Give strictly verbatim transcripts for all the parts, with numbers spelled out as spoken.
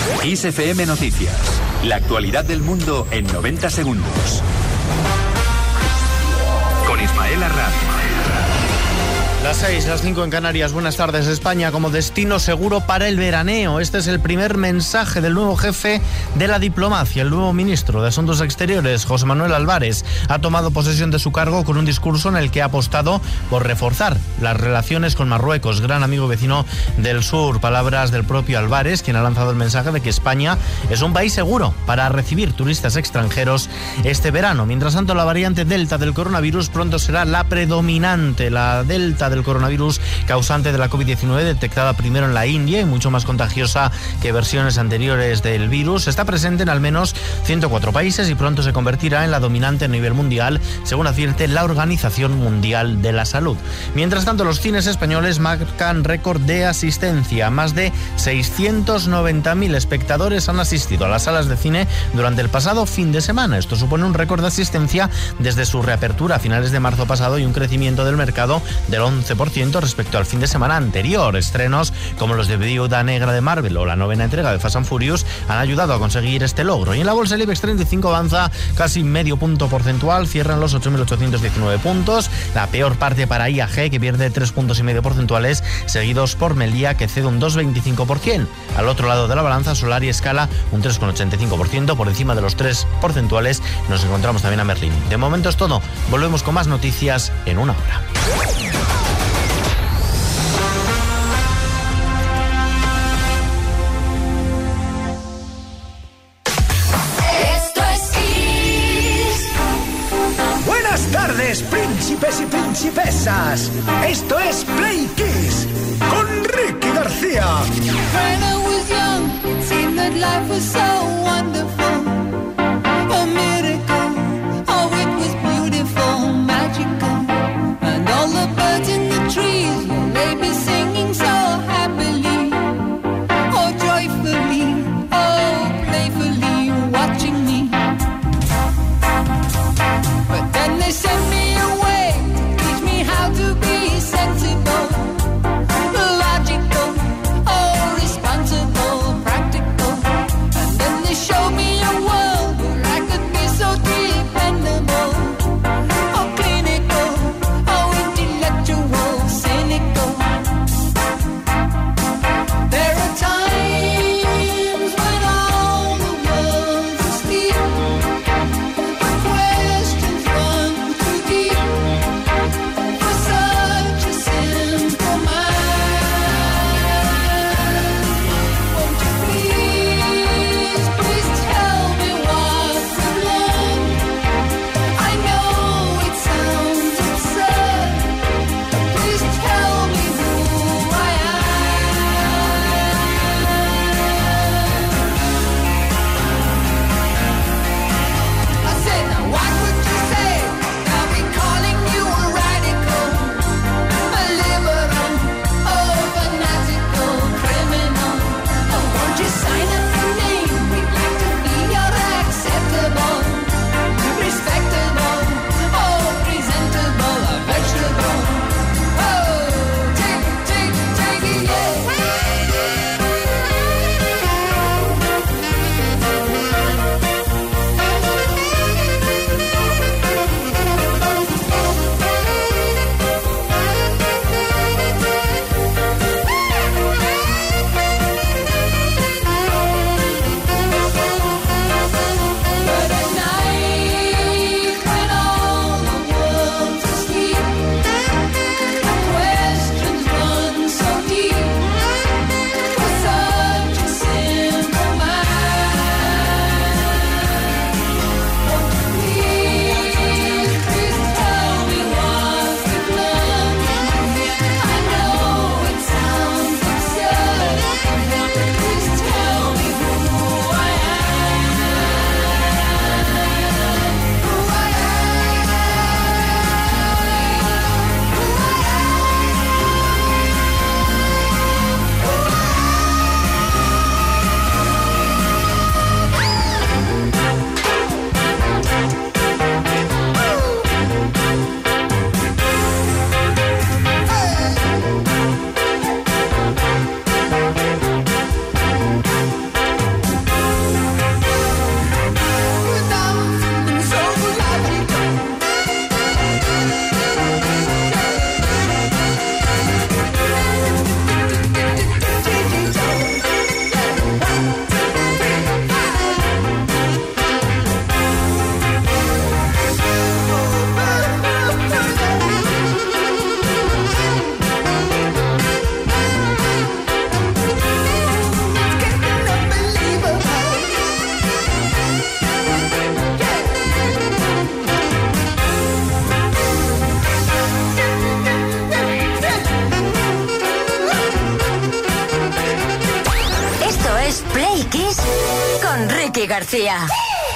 Kiss F M Noticias. La actualidad del mundo en noventa segundos. Con Ismael Arranz. Las seis, las cinco en Canarias. Buenas tardes. España como destino seguro para el veraneo. Este es el primer mensaje del nuevo jefe de la diplomacia. El nuevo ministro de Asuntos Exteriores, José Manuel Álvarez, ha tomado posesión de su cargo con un discurso en el que ha apostado por reforzar las relaciones con Marruecos, gran amigo vecino del sur. Palabras del propio Álvarez, quien ha lanzado el mensaje de que España es un país seguro para recibir turistas extranjeros este verano. Mientras tanto, la variante Delta del coronavirus pronto será la predominante. La Delta del coronavirus causante de la COVID diecinueve, detectada primero en la India y mucho más contagiosa que versiones anteriores del virus, está presente en al menos ciento cuatro países y pronto se convertirá en la dominante a nivel mundial, según advierte la Organización Mundial de la Salud. Mientras tanto, los cines españoles marcan récord de asistencia. Más de seiscientos noventa mil espectadores han asistido a las salas de cine durante el pasado fin de semana. Esto supone un récord de asistencia desde su reapertura a finales de marzo pasado y un crecimiento del mercado del once por ciento respecto al fin de semana anterior. Estrenos como los de Viuda Negra de Marvel o la novena entrega de Fast and Furious han ayudado a conseguir este logro. Y en la bolsa, el IBEX treinta y cinco avanza casi medio punto porcentual, cierran los ocho mil ochocientos diecinueve puntos. La peor parte para I A G, que pierde tres puntos y medio porcentuales, seguidos por Meliá, que cede un dos coma veinticinco por ciento. Al otro lado de la balanza, Solar y Escala un tres coma ochenta y cinco por ciento, por encima de los tres porcentuales. Nos encontramos también a Merlin. De momento es todo. Volvemos con más noticias en una hora. Príncipes y principesas, esto es Play Kiss con Ricky García. When I was young, it seemed that life was so wonderful, a miracle. Oh, it was beautiful, magical, and all the birds in the trees, well, they be singing so happily, oh joyfully, oh playfully, watching me. But then they sent me to be sensible, logical, oh responsible, practical, and then Play Kiss con Ricky García.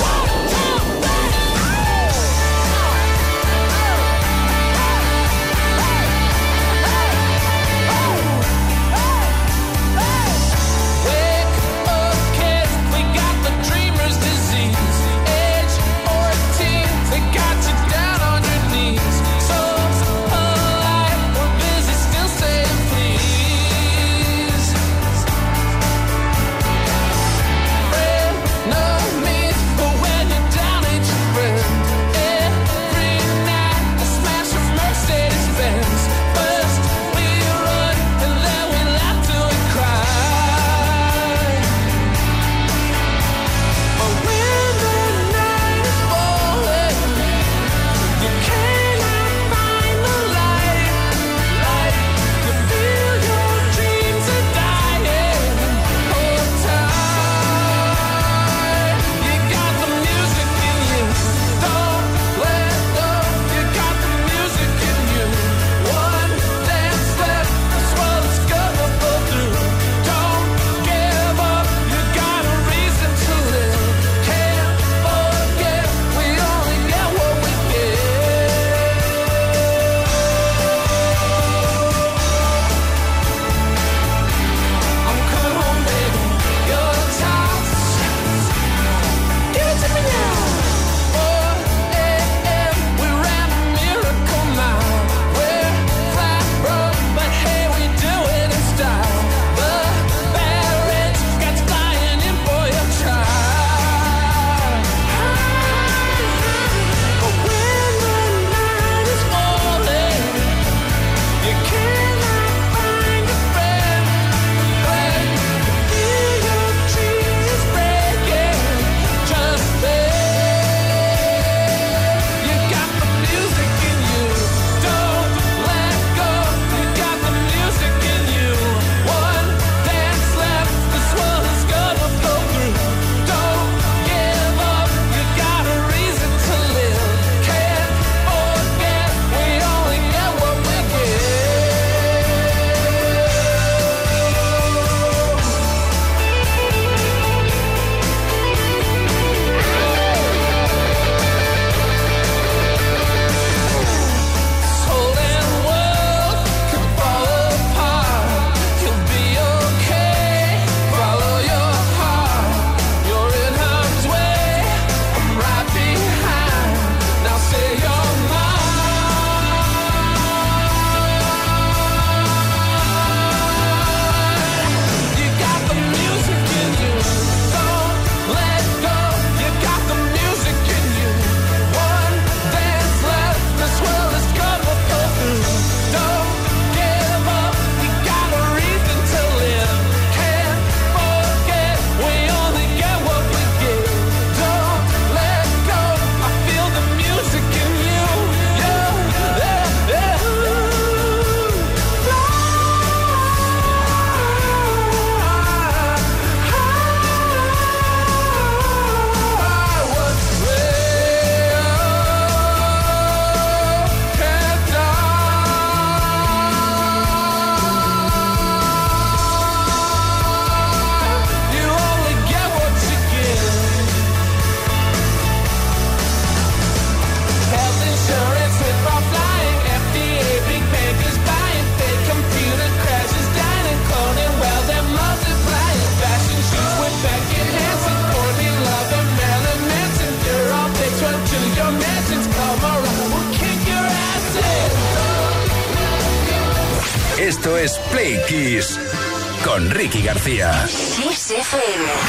Esto es Play Kiss con Ricky García. Kiss F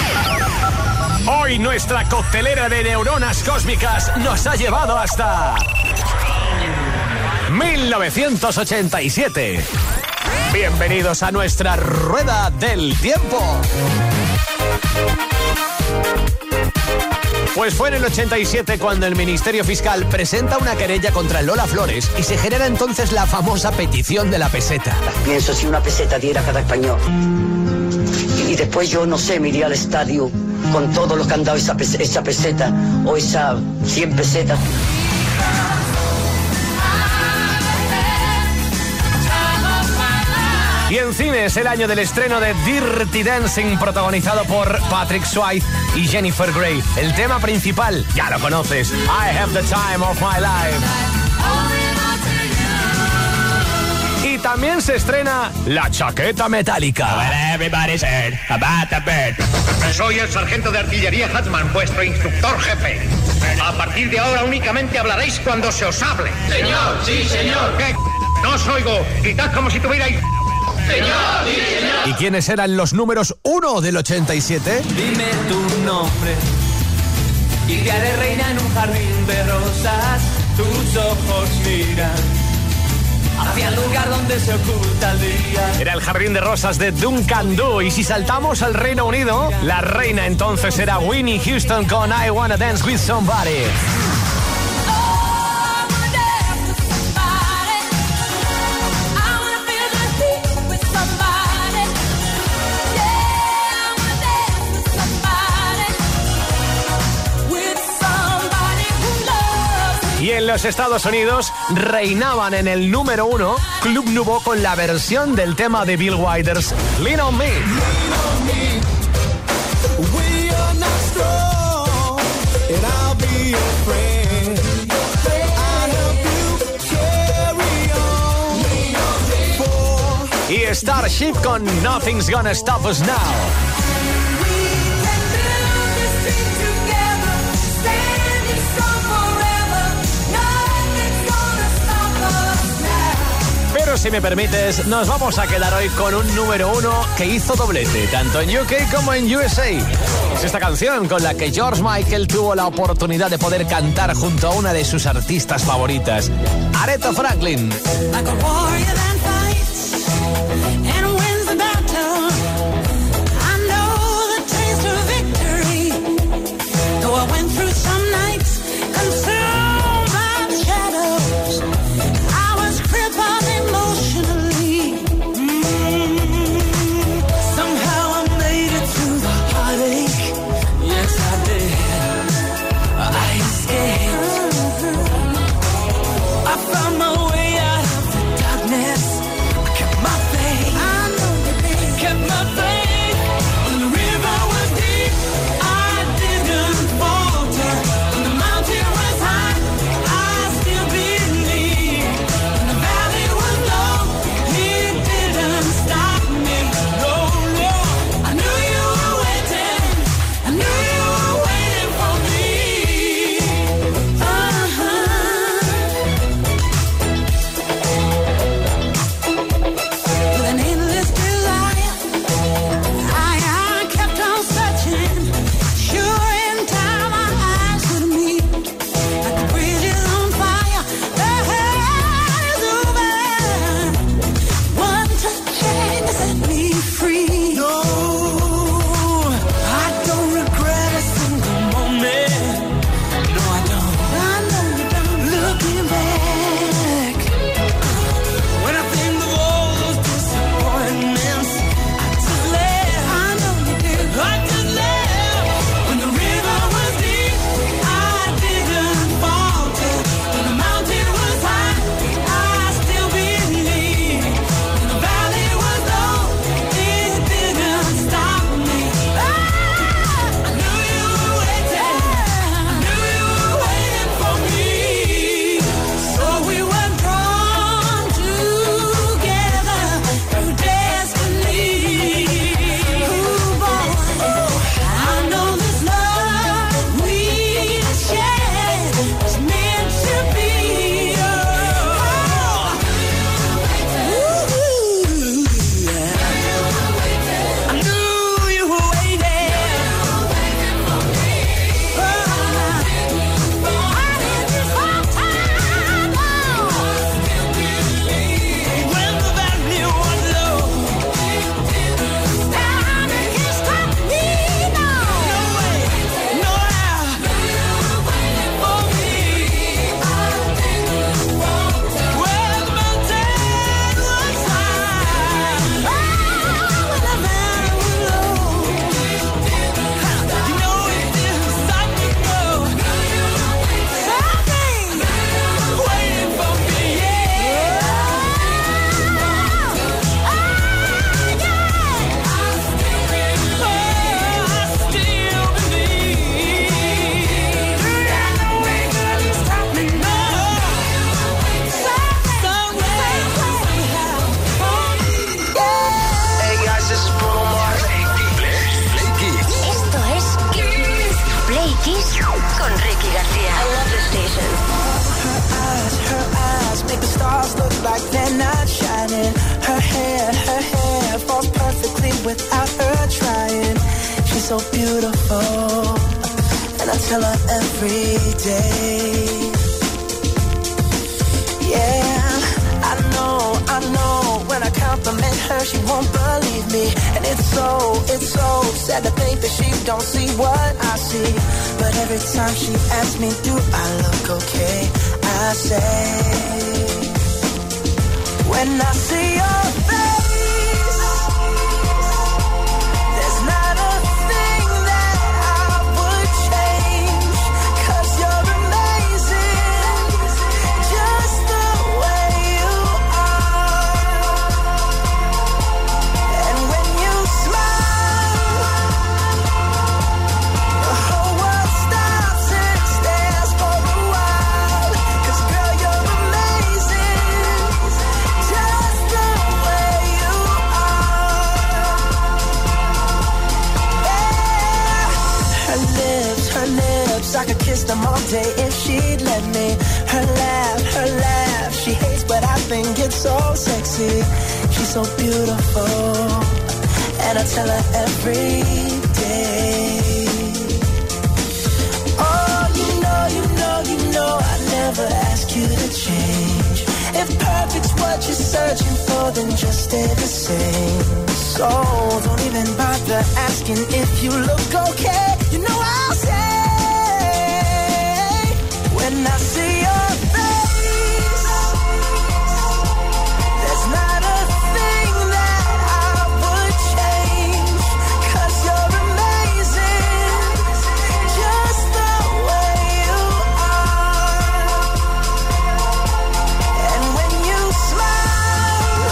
M. Hoy nuestra coctelera de neuronas cósmicas nos ha llevado hasta mil novecientos ochenta y siete. Bienvenidos a nuestra rueda del tiempo. Pues fue en el ochenta y siete cuando el Ministerio Fiscal presenta una querella contra Lola Flores y se genera entonces la famosa petición de la peseta. Pienso si una peseta diera cada español. Y después yo, no sé, me iría al estadio con todo lo que han dado esa, pes- esa peseta o esa cien pesetas. Y en cine es el año del estreno de Dirty Dancing, protagonizado por Patrick Swayze y Jennifer Grey. El tema principal, ya lo conoces, I Have the Time of My Life. Y también se estrena La Chaqueta Metálica. Soy el sargento de artillería Hatman, vuestro instructor jefe. A partir de ahora únicamente hablaréis cuando se os hable. Señor, sí, señor. ¿Qué? No os oigo. Gritad como si tuvierais... Señor, sí, señor. ¿Y quiénes eran los números uno del ochenta y siete? Dime tu nombre y te haré reina en un jardín de rosas. Tus ojos miran hacia el lugar donde se oculta el día. Era el Jardín de Rosas de Duncan Du. Y si saltamos al Reino Unido, la reina entonces era Whitney Houston con I Wanna Dance With Somebody. Y en los Estados Unidos reinaban en el número uno Club Nouveau con la versión del tema de Bill Withers, Lean on Me. Y Starship con Nothing's Gonna Stop Us Now. Pero si me permites, nos vamos a quedar hoy con un número uno que hizo doblete, tanto en U K como en U S A. Es esta canción con la que George Michael tuvo la oportunidad de poder cantar junto a una de sus artistas favoritas, Aretha Franklin. I found my way out of the darkness. stars look like they're not shining. Her hair, her hair falls perfectly without her trying. She's so beautiful, and I tell her every day. Yeah, I know, I know, when I compliment her, she won't believe me. And it's so, it's so sad to think that she don't see what I see. But every time she asks me, do I look okay? I say, when I see your face, there's not a thing that I would change. 'Cause you're amazing, just the way you are. And when you smile, the whole world stops and stares for a while. 'Cause girl, you're amazing, just the way you are. Yeah. Her lips, her lips, I could kiss them all day if she'd let me. Her laugh, her laugh, she hates but I think it's so sexy. She's so beautiful, and I tell her every day. Oh, you know, you know, you know I never ask you to change. If perfect's what you're searching for, then just stay the same. So don't even bother asking if you look okay. You know I'll say, when I see your face, there's not a thing that I would change. 'Cause you're amazing, just the way you are. And when you smile,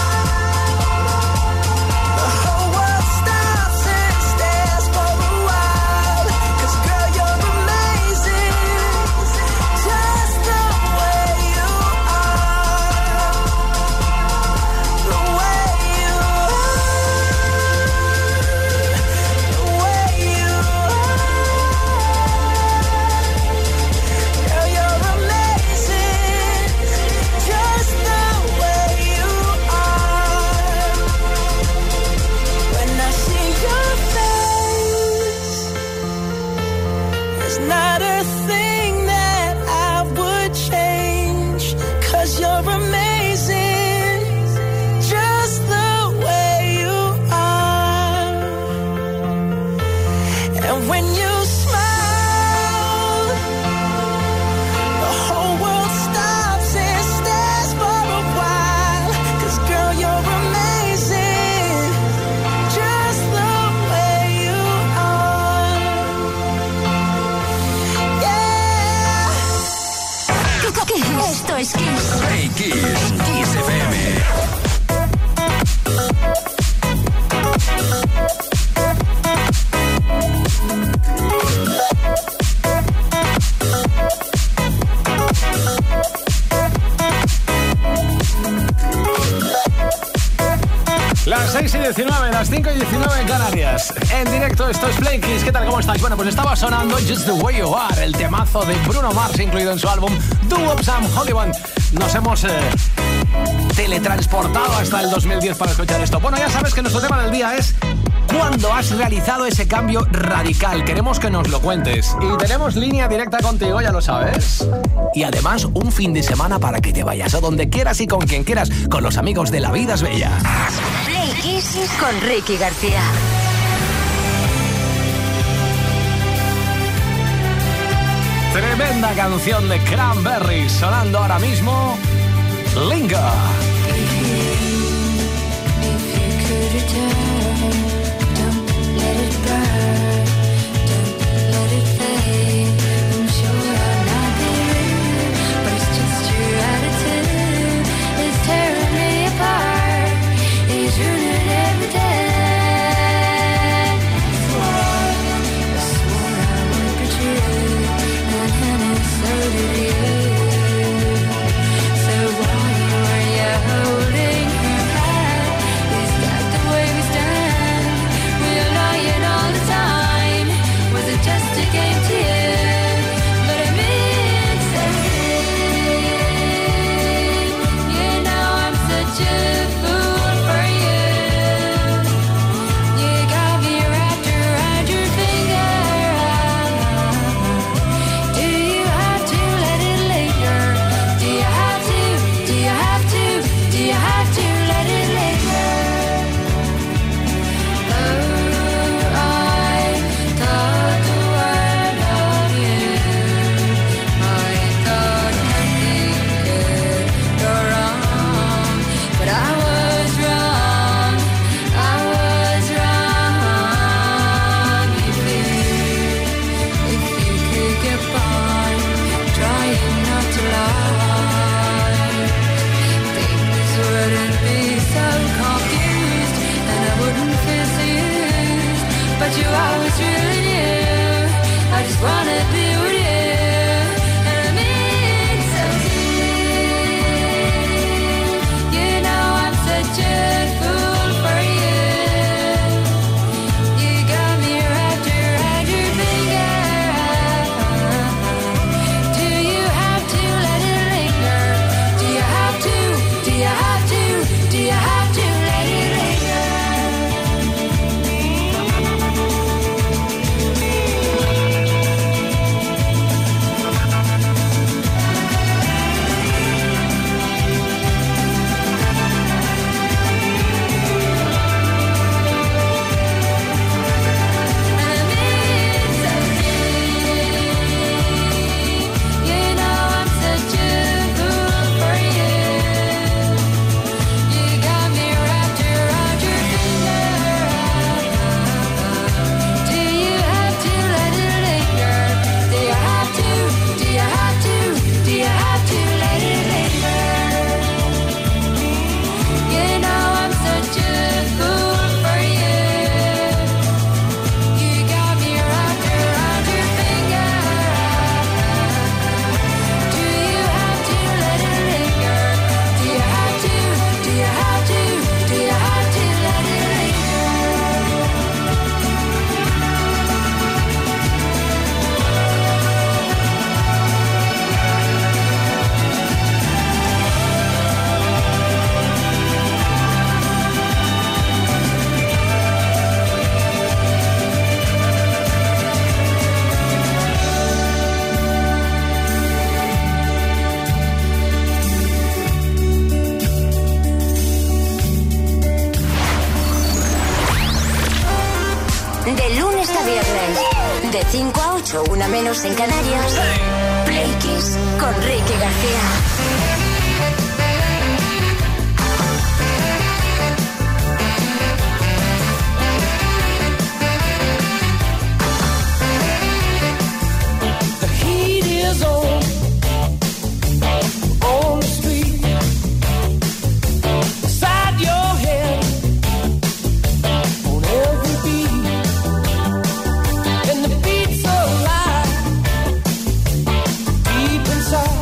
the whole world stops and stares for a while. 'Cause girl, you're amazing, just the way you are. The way you are. The way you are. Girl, you're amazing, just the way you are. When I see your face, there's not a thing that I would change. 'Cause you're amazing, just the way you are. And when you smile, the whole world stops and stares for a while. 'Cause girl, you're amazing, just the way you are. Yeah. Esto es Kiss. Hey Kiss, Kiss F M. Las seis y diecinueve, las cinco y diecinueve en Canarias. En directo, esto es Play Kiss. ¿Qué tal? ¿Cómo estáis? Bueno, pues estaba sonando Just the Way You Are, el temazo de Bruno Mars, incluido en su álbum Do Up Some Hollywood. Nos hemos eh, teletransportado hasta el dos mil diez para escuchar esto. Bueno, ya sabes que nuestro tema del día es ¿cuándo has realizado ese cambio radical? Queremos que nos lo cuentes. Y tenemos línea directa contigo, ya lo sabes. Y además, un fin de semana para que te vayas a donde quieras y con quien quieras, con los amigos de La Vida es Bella. Play Kiss con Ricky García. Tremenda canción de Cranberries sonando ahora mismo. Linga. So why are you holding her hand? Is that the way we stand? cinco a ocho, una menos en Canarias. Play Kiss con Ricky García. The heat is on, on the street, inside your head, on every beat, and the beat's alive, deep inside.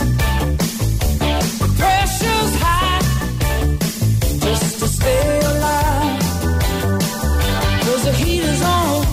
The pressure's high, just to stay alive, 'cause the heat is on.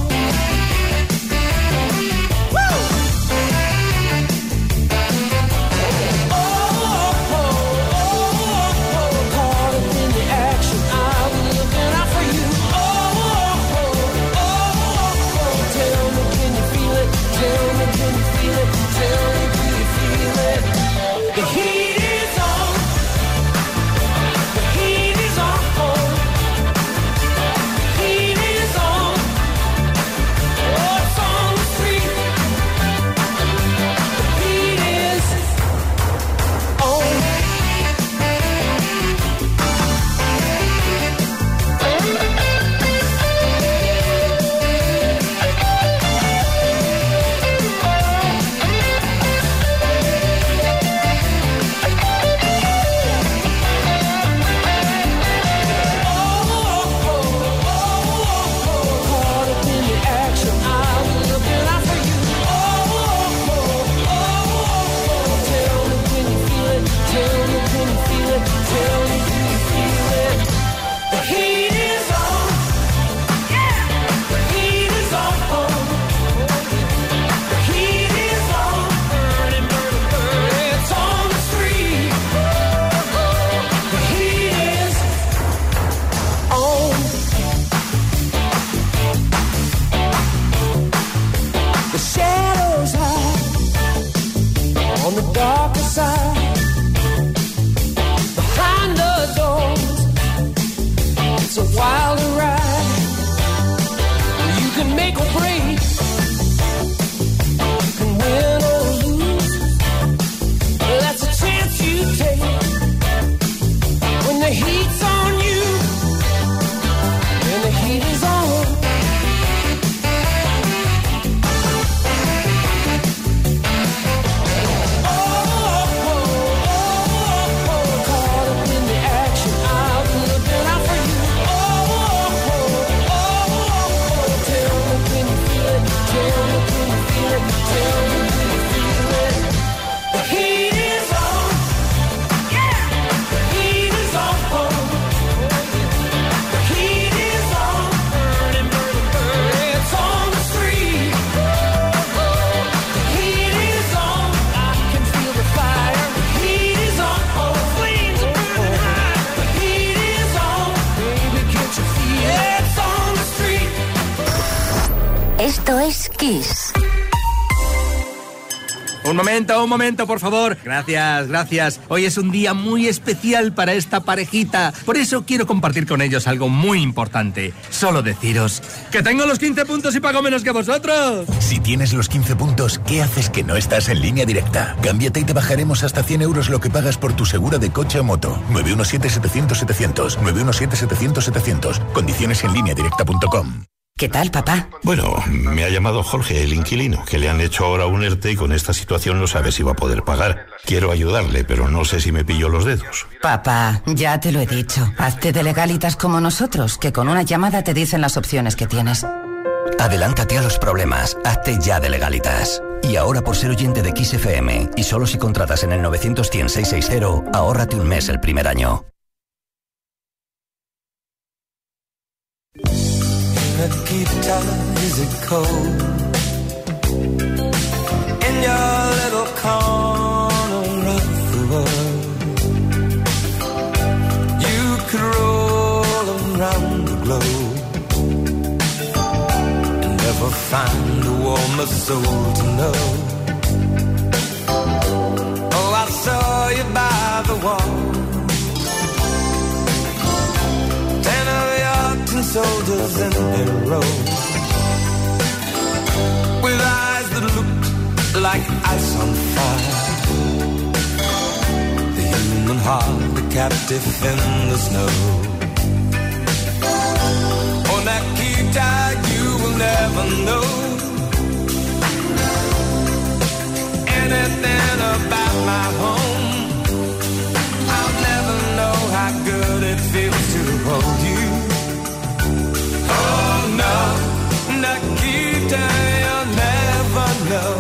Esto es Kiss. Un momento, un momento, por favor. Gracias, gracias. Hoy es un día muy especial para esta parejita. Por eso quiero compartir con ellos algo muy importante. Solo deciros que tengo los quince puntos y pago menos que vosotros. Si tienes los quince puntos, ¿qué haces que no estás en Línea Directa? Cámbiate y te bajaremos hasta cien euros lo que pagas por tu segura de coche o moto. nueve uno siete, setecientos, setecientos. nueve uno siete, setecientos, setecientos. Condiciones en línea directa punto com. ¿Qué tal, papá? Bueno, me ha llamado Jorge, el inquilino, que le han hecho ahora un ERTE y con esta situación no sabe si va a poder pagar. Quiero ayudarle, pero no sé si me pillo los dedos. Papá, ya te lo he dicho. Hazte de Legalitas como nosotros, que con una llamada te dicen las opciones que tienes. Adelántate a los problemas. Hazte ya de Legalitas. Y ahora, por ser oyente de Kiss F M, y solo si contratas en el novecientos cien, seiscientos sesenta, ahórrate un mes el primer año. Nikita, is it cold in your little corner of the world? You could roll around the globe and never find a warmer soul to know. Oh, I saw you by the wall, ten of your ten soldiers in a row, with like ice on fire. The human heart, a captive in the snow. Oh, Nikita, you will never know anything about my home. I'll never know how good it feels to hold you. Oh no, Nikita, you'll never know.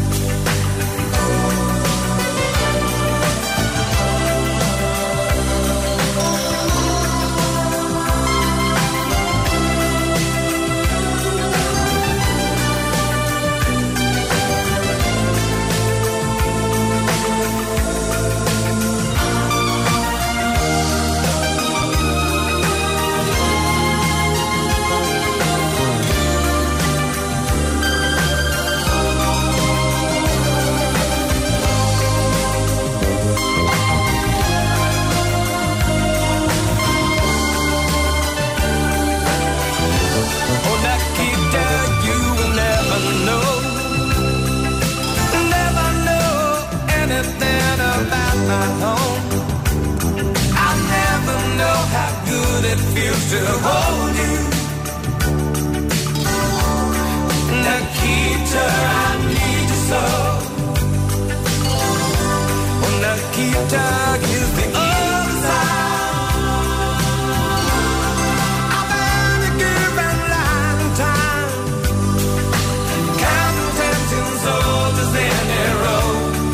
It feels to hold you, Nikita, I need you so. Oh, Nikita, is the other side. I've been a given line of time, counting ten soldiers in a row.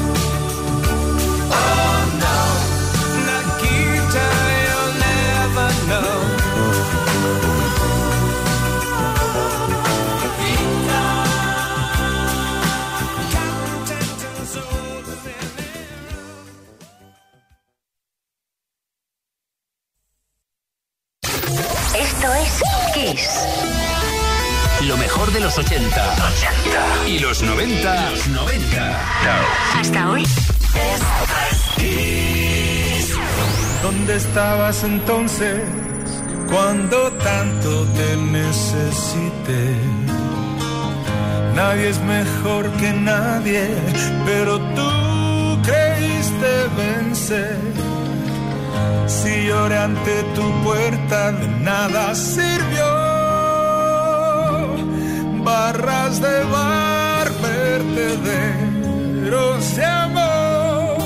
Oh no, Nikita, you'll never know. Esto es Kiss. Lo mejor de los ochenta, ochenta. Y los noventa. Los noventa. No. Hasta hoy. Kiss. ¿Dónde estabas entonces cuando tanto te necesité? Nadie es mejor que nadie, pero tú creíste vencer. Si lloré ante tu puerta, de nada sirvió. Barras de bar, vertederos de amor.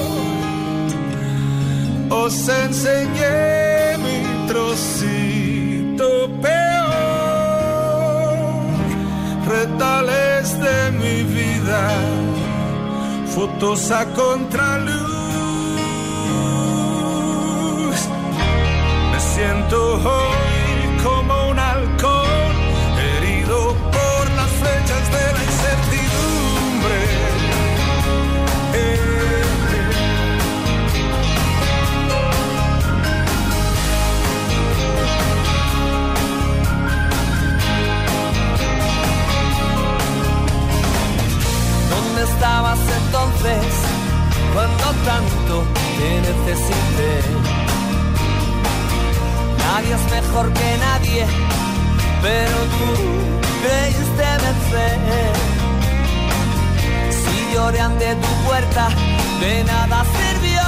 Os enseñé mi trocito peor. Retales de mi vida, fotos a contraluz. Siento hoy como un halcón herido por las flechas de la incertidumbre. Eh, eh. ¿Dónde estabas entonces cuando tanto te necesité? Nadie es mejor que nadie, pero tú creíste vencer. Si lloré ante tu puerta, de nada sirvió.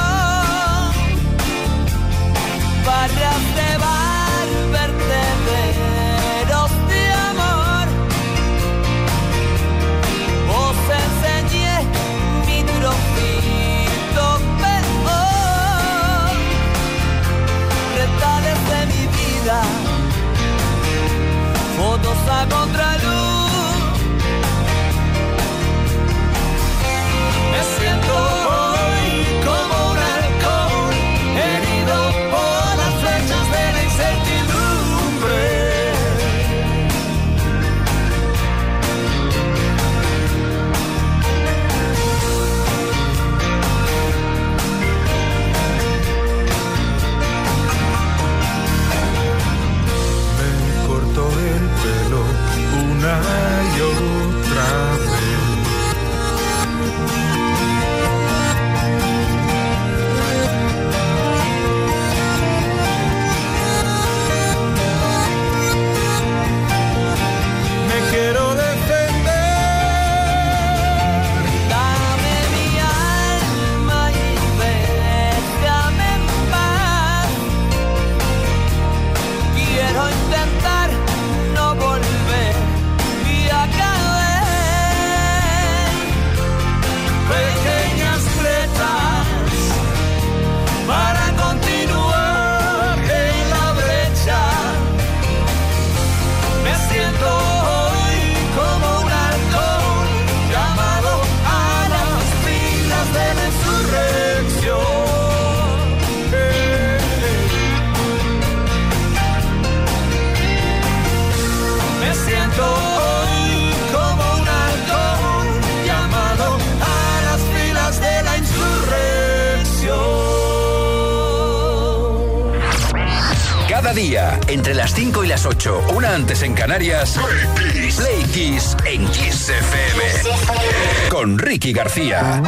Barras de bar, vertederos de amor. Os enseñé mi trocito peor. Retales de mi vida, fotos a contraluz. Me siento hoy como un halcón herido por las flechas de la incertidumbre. Cada día, entre las cinco y las ocho, una antes en Canarias, Play Kiss, Play Kiss en Kiss F M. Con Ricky García.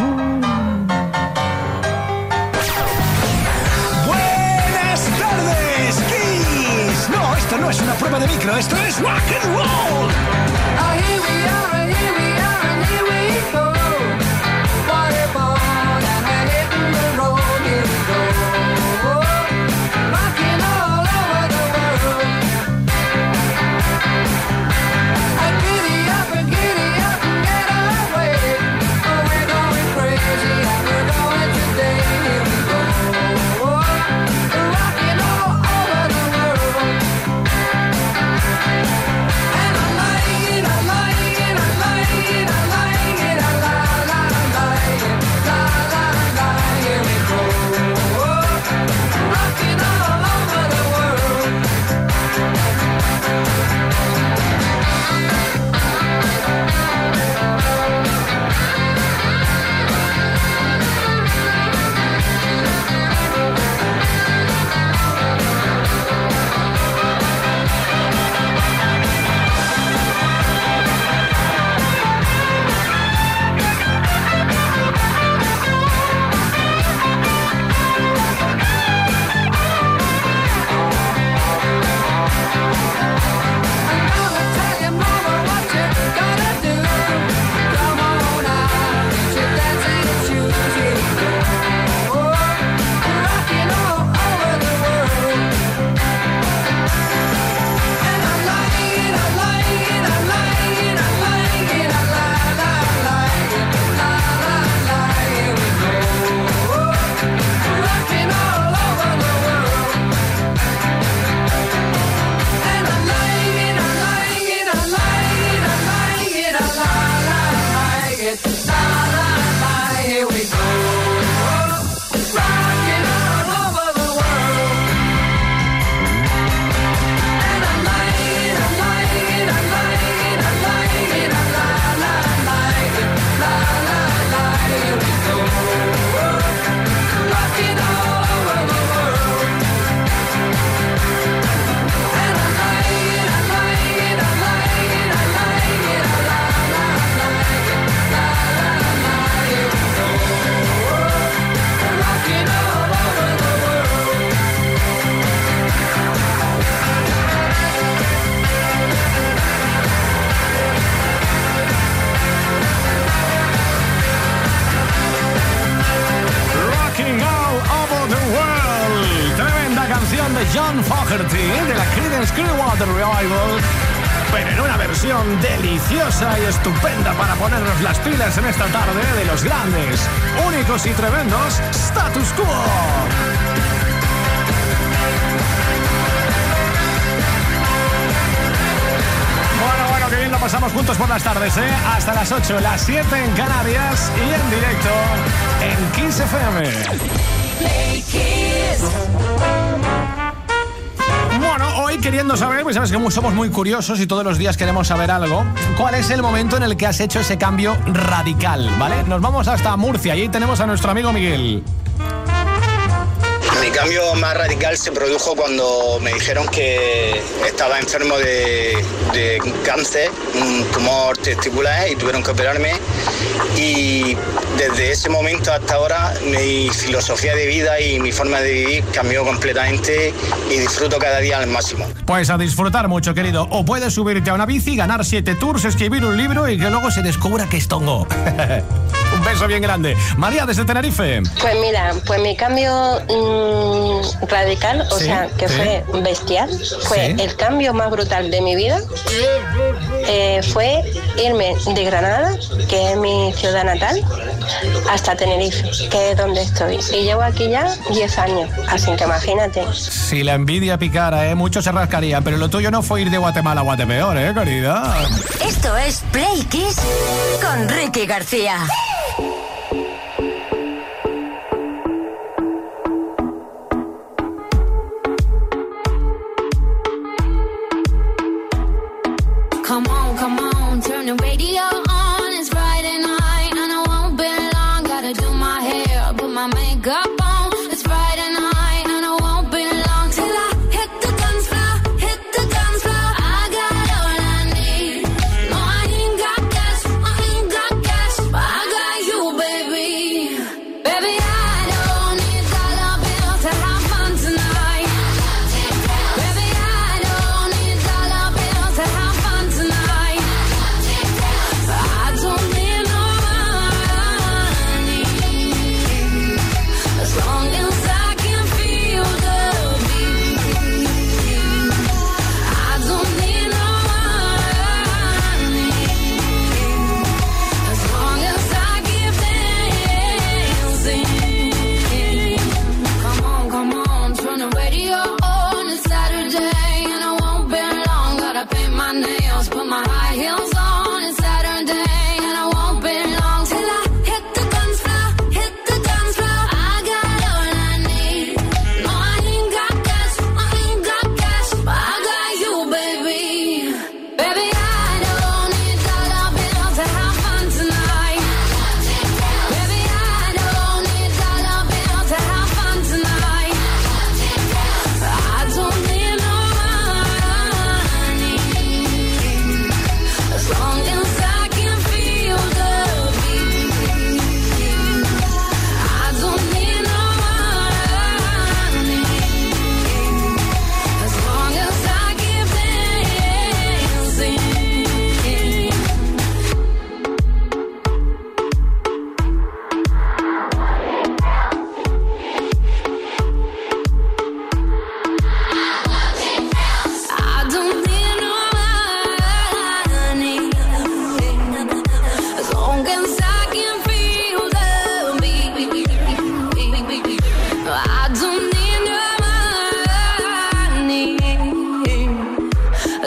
Buenas tardes, Kiss. No, esto no es una prueba de micro, esto es rock and roll. Oh, here we are, and here we are, and here we go. Waterfall, and we're hitting the road, here we go. Rocking all over the world. And giddy up, and giddy up, and get away. Oh, we're going crazy, and we're going today, here we go. Rocking all over the world. And I like it, I like it, I like it, I like it, I la la like it, la la la, here we go. Rocking all over the world. I'm gonna tell you, mama, what you gotta do. Come on out, get your dancing shoes, here we go. Rocking all over the world. And I like it, I like it, I like it, I like it, I la la like it, la la la, here we go. Rocking all over the world. And I like it, I like it, I like it, I like it, I la la like it, la la la, here we go. Rocking all over the world. And I like it, I like it, I like it, I like it, I la la like it, la la la, here we go. Rocking all over the world. And I like it, I like it, I like it, I like it, I la la like it, la la la, here we go. Rocking all over the world. Rocking all over the world. Tremenda canción de John Fogerty, de la Creedence Clearwater Revival, pero en una versión deliciosa y estupenda para ponernos las pilas en esta tarde de los grandes, únicos y tremendos Status Quo. Bueno, bueno, que bien lo pasamos juntos por las tardes, ¿eh? Hasta las ocho, las siete en Canarias y en directo en Kiss F M. Play Kiss. Bueno, hoy queriendo saber, pues sabes que somos muy curiosos y todos los días queremos saber algo. ¿Cuál es el momento en el que has hecho ese cambio radical, ¿vale? Nos vamos hasta Murcia y ahí tenemos a nuestro amigo Miguel. Mi cambio más radical se produjo cuando me dijeron que estaba enfermo de, de cáncer, un tumor testicular, y tuvieron que operarme. Y desde ese momento hasta ahora mi filosofía de vida y mi forma de vivir cambió completamente y disfruto cada día al máximo. Pues a disfrutar mucho, querido. O puedes subirte a una bici, ganar siete tours, escribir un libro y que luego se descubra que es tongo. Un beso bien grande. María, desde Tenerife. Pues mira, pues mi cambio mmm, radical, o sí, sea, que sí. fue bestial, fue Sí. el cambio más brutal de mi vida. Eh, fue irme de Granada, que es mi ciudad natal, hasta Tenerife, que es donde estoy. Y llevo aquí ya diez años, así que imagínate. Si la envidia picara, ¿eh? Muchos se rascarían, pero lo tuyo no fue ir de Guatemala a Guatepeor, ¿eh, querida? Esto es Play Kiss con Ricky García. Come on, come on, turn the radio on. It's Friday night and I won't be long. Gotta do my hair, put my makeup on. It's Friday night and I won't be long till I hit the dance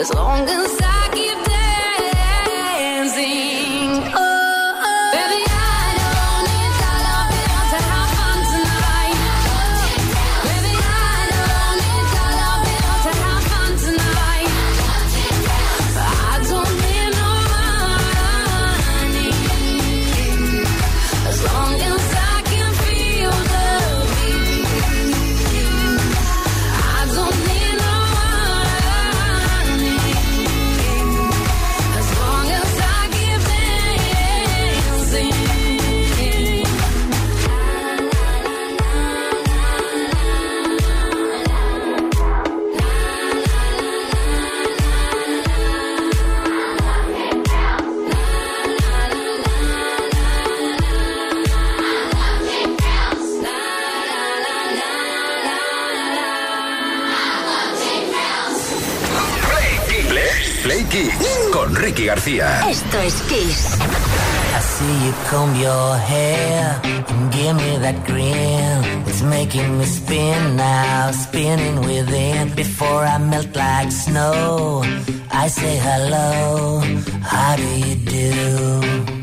as long as I keep dancing. Oh, oh. Baby, I don't need dollar bills to have fun tonight. Baby, I don't need dollar bills to have fun tonight. I don't need no money as long as I can feel the beat. I don't need no money as long as I keep dancing. Play Kiss con Ricky García. Esto es Kiss. I see you comb your hair and give me that grin. It's making me spin now, spinning within. Before I melt like snow, I say hello, how do you do?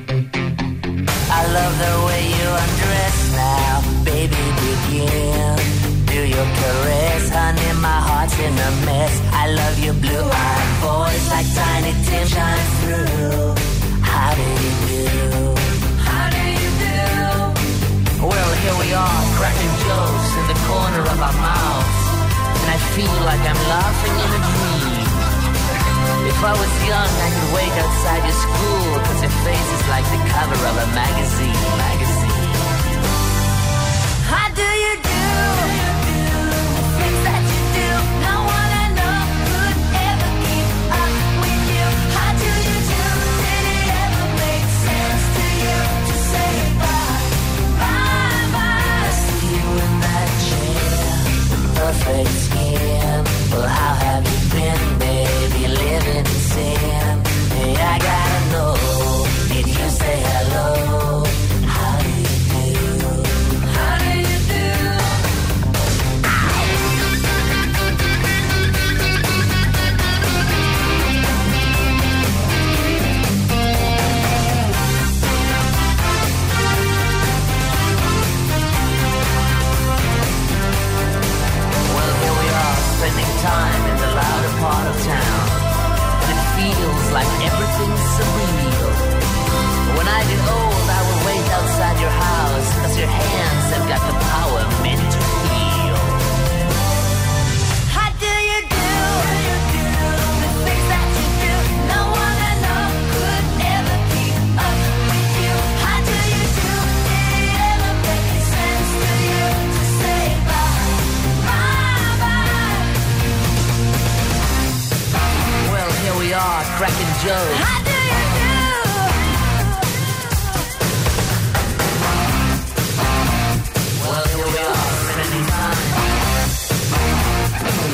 I love the way you undress now, baby, begin. Do your caress, honey, my heart's in a mess. I love your blue-eyed voice like Tiny Tim shines through. How do you do? How do you do? Well, here we are, cracking jokes in the corner of our mouths. And I feel like I'm laughing in a dream. If I was young, I could wait outside your school, cause your face is like the cover of a magazine, magazine. How do you do? The things that you do, no one I know could ever keep up with you. How do you do? Did it ever make sense to you to say bye, bye, bye? I see you in that chair, perfect skin. Well, how have you been, baby, living in sin? Hey, I gotta know, did you say hello? How do you do? How do you do? Well, here we are, spending time in the louder part of town, and it feels like everything's surreal. When I get old, I will wait outside your house, cause your hands have got the power meant to heal. How do you do? The things that you do, no one I know could ever keep up with you. How do you do? Did it ever make sense to you to say bye, bye, bye? Well, here we are, cracking jokes. How do you do? Well, here we are, spending time. How do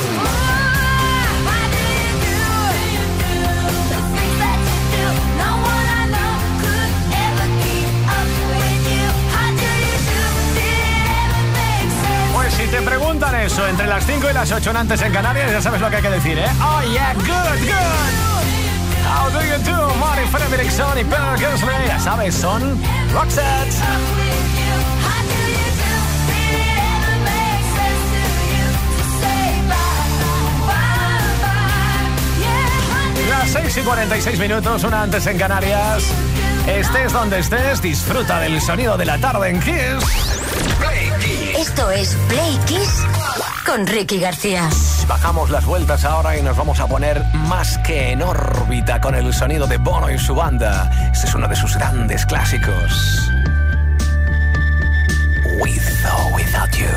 you do? The things that you do, no one I know could ever keep up with you. How do you do? Did it ever make sense? Pues si te preguntan eso entre las cinco y las ocho en Antes en Canarias, ya sabes lo que hay que decir, ¿eh? Oh yeah, good, good. How do you do? Mari Fredrickson y Peter Gilsley, ya sabes, son Roxette. Las seis y cuarenta y seis minutos, una antes en Canarias. Estés donde estés, disfruta del sonido de la tarde en Kiss. Play Kiss. Esto es Play Kiss con Ricky García. Bajamos las vueltas ahora y nos vamos a poner más que en órbita con el sonido de Bono y su banda. Este es uno de sus grandes clásicos. With or Without You.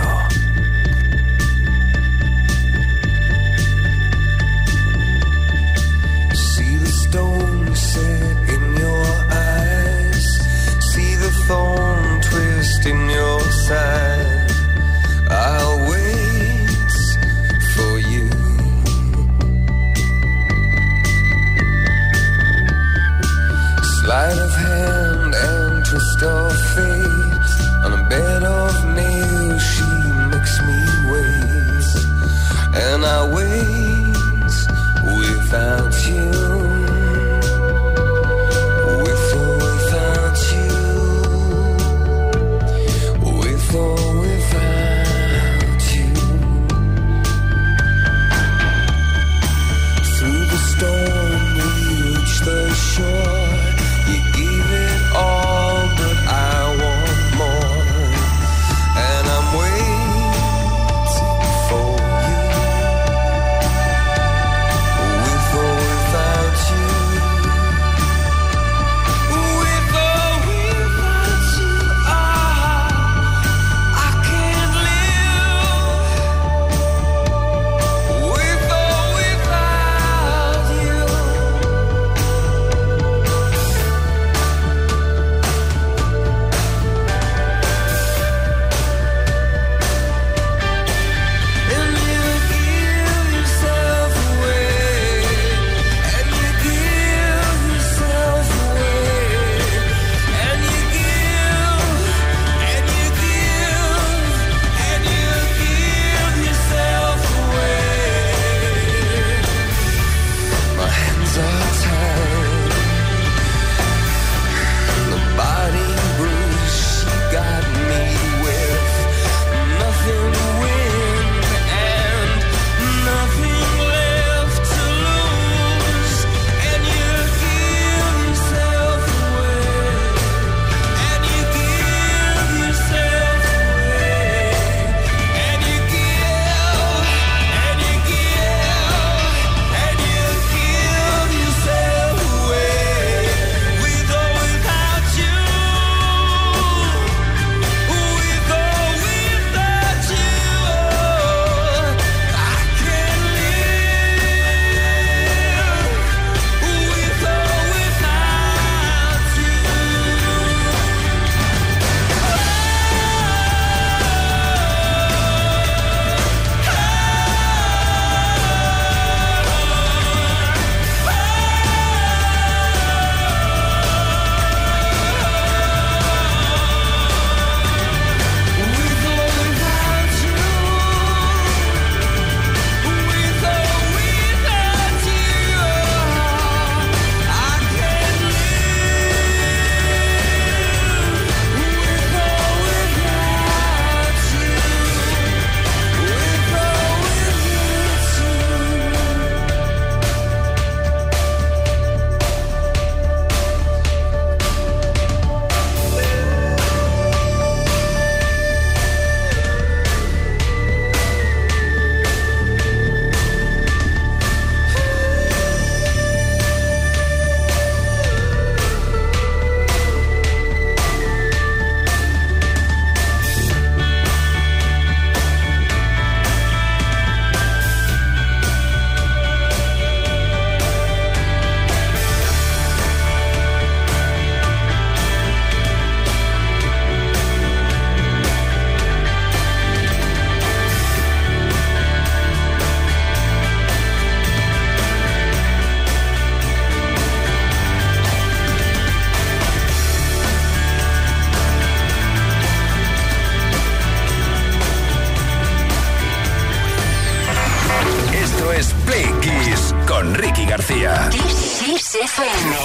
See the stone set in your eyes. See the thorn twist in your side. I'll wait for you. Sleight of hand and twist of fate. On a bed of nails she makes García. Kiss, Kiss F M.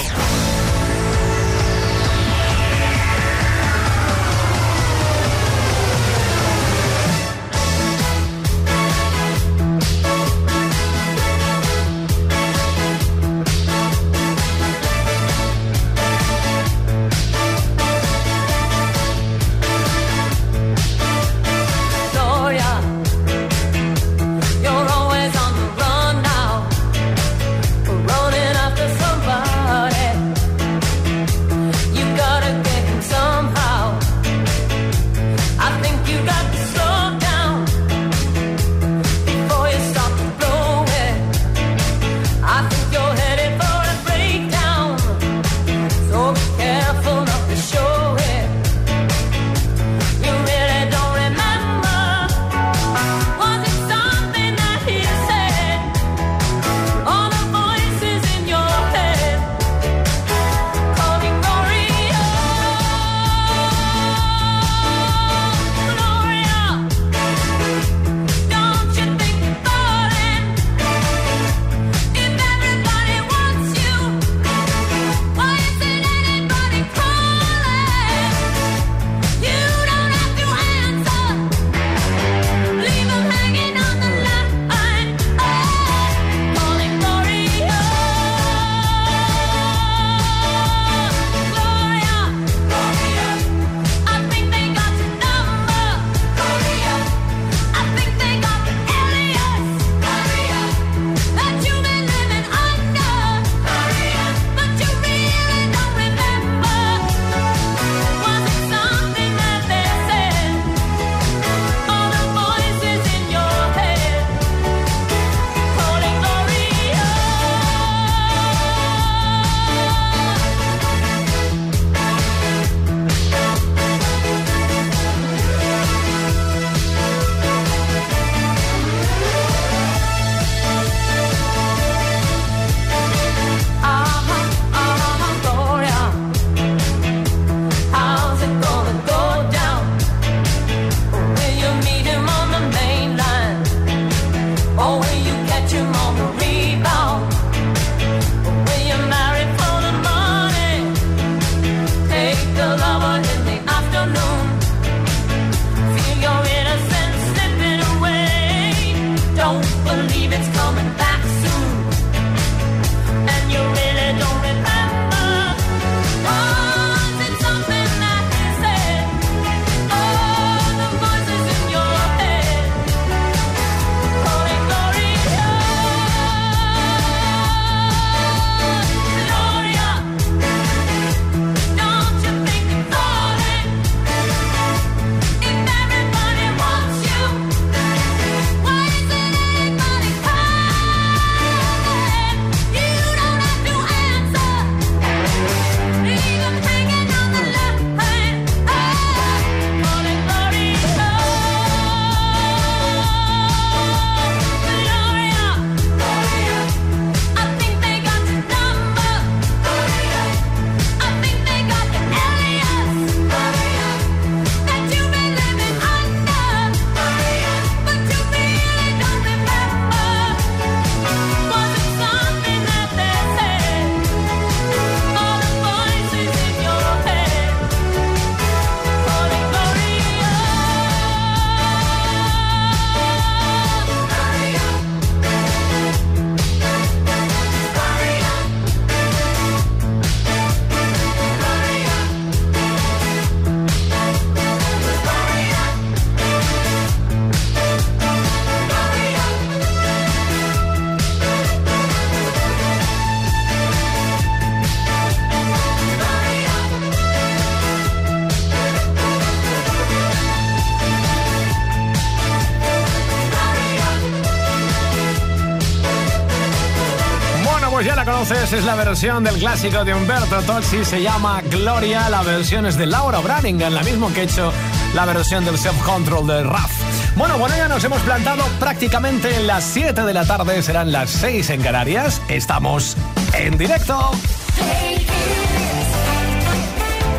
pues ya la conoces, es la versión del clásico de Umberto Tozzi, se llama Gloria, la versión es de Laura Branigan, la misma que ha hecho la versión del Self Control de Raf. Bueno, bueno, ya nos hemos plantado prácticamente en las siete de la tarde, serán las seis en Canarias, estamos en directo. Y vamos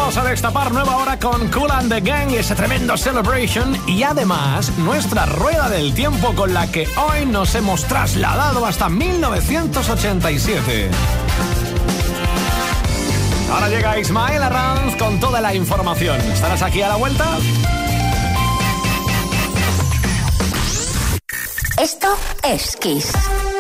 Vamos a destapar nueva hora con Kool and the Gang y ese tremendo Celebration. Y además, nuestra rueda del tiempo con la que hoy nos hemos trasladado hasta mil novecientos ochenta y siete. Ahora llega Ismael Arranz con toda la información. ¿Estarás aquí a la vuelta? Esto es Kiss.